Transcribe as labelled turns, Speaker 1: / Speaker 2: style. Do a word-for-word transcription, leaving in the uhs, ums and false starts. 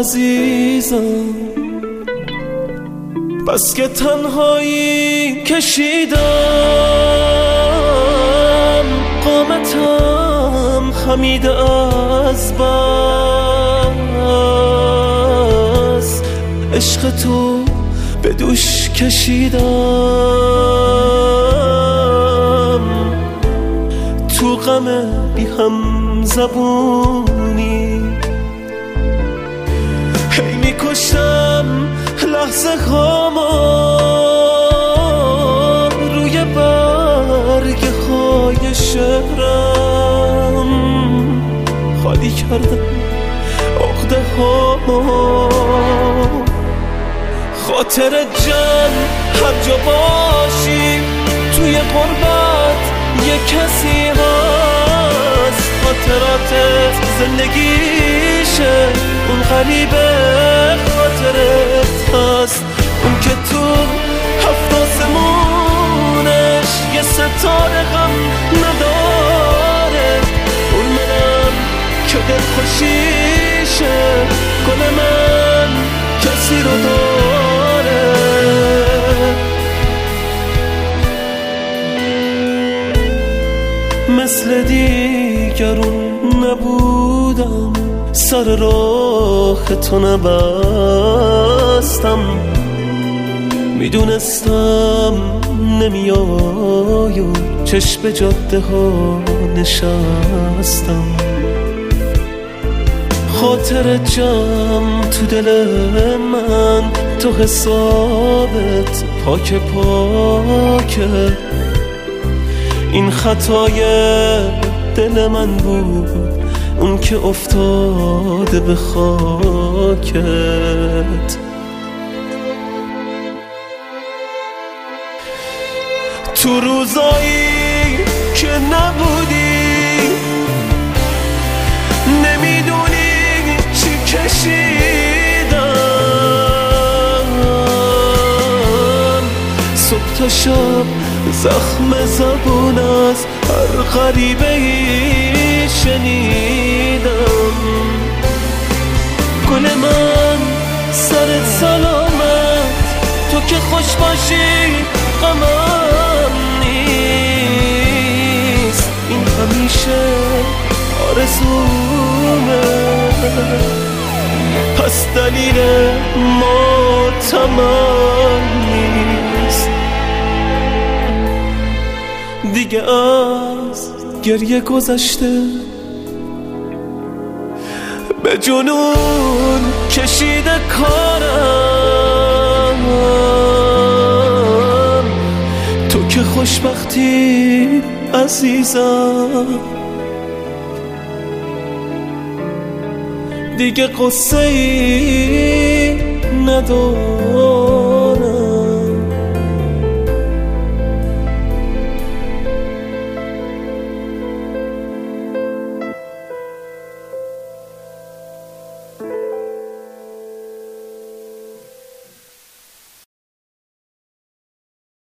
Speaker 1: عزیزم، بس که تنهایی کشیدم، قامتم خمیده از بس، عشق تو به دوش کشیدم، تو غم بی هم زبونی هی میکشم لحظه هاما روی برگ های شهرم، خالی کردم عقده هاما، خاطر جمع هر جا باشی توی غربت یه کسی هست، خاطراتت زندگیشه، اون غریبه خاطرت هست، اون که تو هفت آسمونش یه ستاره هم نداره، اون منم که دل خوشیشه، گل من کسی رو داره. مثل دیگرون نبودم، سر راه تو نبستم، میدونستم نمیای و چشم جاده ها نشستم، خاطر جمع تو دل من، تو حسابت پاک پاکه، این خطای دل من بود، اون که افتاده به خاکت. تو روزایی که نبودی نمیدونی چی کشیدم، صبح تا شب زخم زبون از هر غریبه ای شنیدم، گل من سرت سلامت، تو که خوش باشی غمم نیست، این همیشه آرزومه، پس دلیل ماتمم نیست، دیگه از گریه گذشته، به جنون کشیده کارم، تو که خوشبختی عزیزم، دیگه قصه ای ندارم.